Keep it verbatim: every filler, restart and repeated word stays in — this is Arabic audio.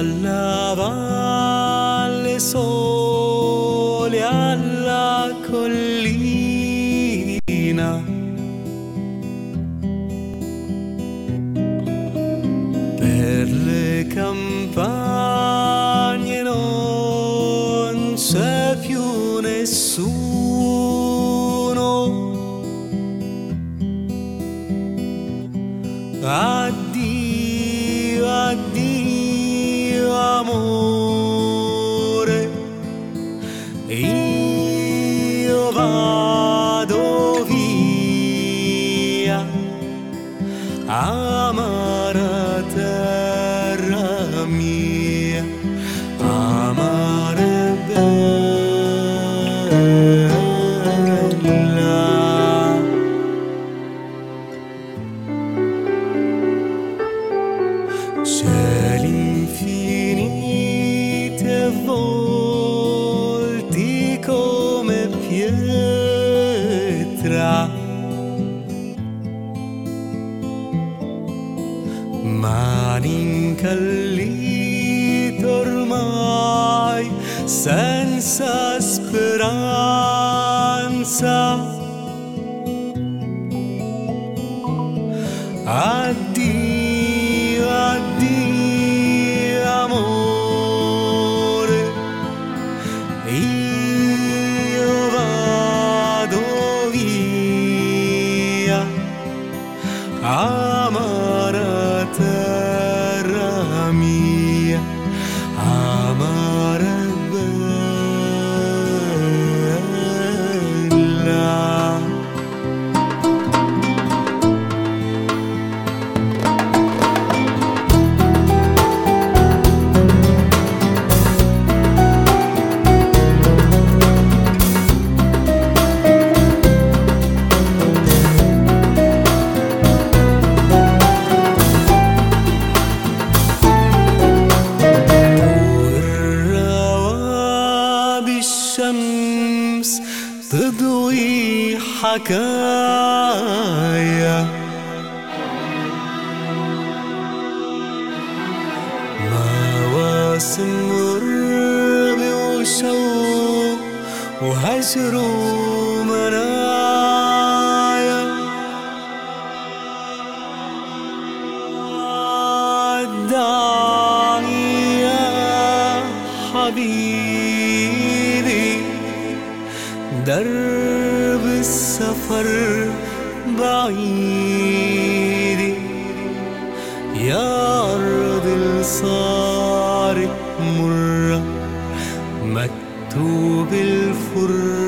alla valle sole alla collina, per le campagne non c'è più nessuno. Addio, addio amore, io vado via, amara terra mia, amare bella. Cieli infiniti e volti come pietra, mani incallite ormai senza speranza. Addio, addio amore, io vado via, amara terra mia, amara bella. الشمس تضوي حكايا، مواسم رعب وشوق وهجر ومنايا. وداعي يا حبيبي، درب السفر بعيد، يا أرض صارت مرة مكتوب الفراق.